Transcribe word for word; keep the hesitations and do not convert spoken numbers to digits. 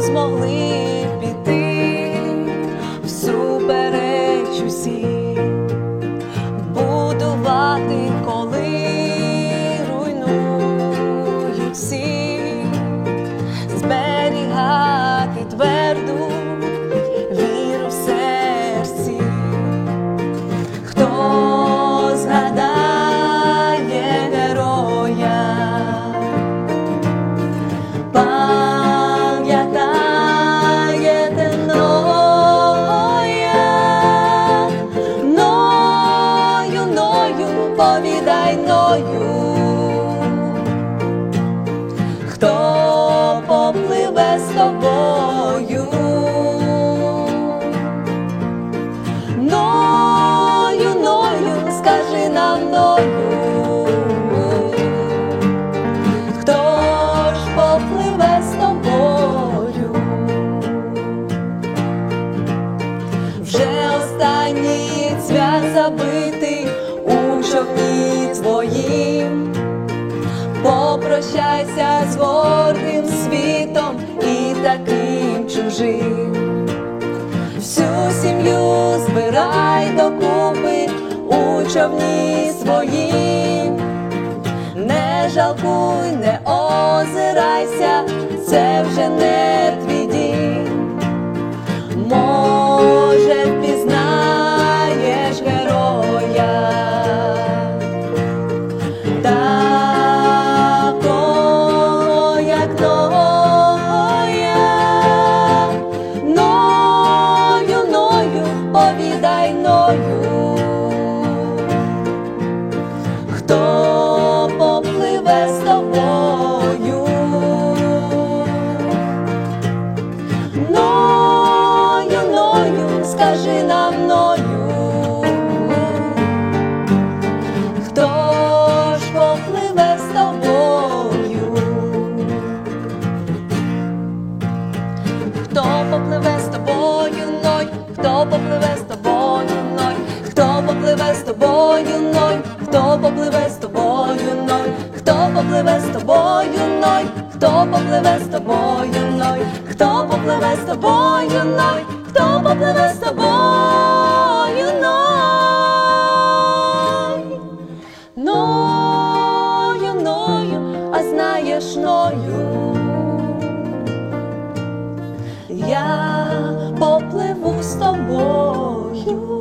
змогли піти всупереч усім, будувати, коли руйнують всі, зберігати тверду віру в серці. Хто згадає героя, пам'ятаєте Ноя, Ною, Ною, повідай Ною, хто попливе з тобою. Ною, Ною, скажи нам Ною, хто ж попливе з тобою. Вже останній цвях забитий у човні твоїм, попрощайся з гордим світом і таким чужим. Всю сім'ю збирай докупи у човні своїм, не жалкуй, не озирайся, це вже не твій дім. Може, впізнаєш героя, такого, як Ноя, Ною, Ною, повідай Ною, хто попливе з тобою. Ною, Ною, скажи нам Ною, хто ж попливе з тобою. Хто попливе з тобою, Ной, хто попливе з тобою, Ной, хто попливе з тобою, Ной, хто попливе з тобою, Ной, хто попливе з тобою, Ной, хто попливе з тобою, Ной, хто попливе з тобою, Ной, хто попливе з тобою, Ной. Ною, Ною, а знаєш Ною, я попливу з тобою.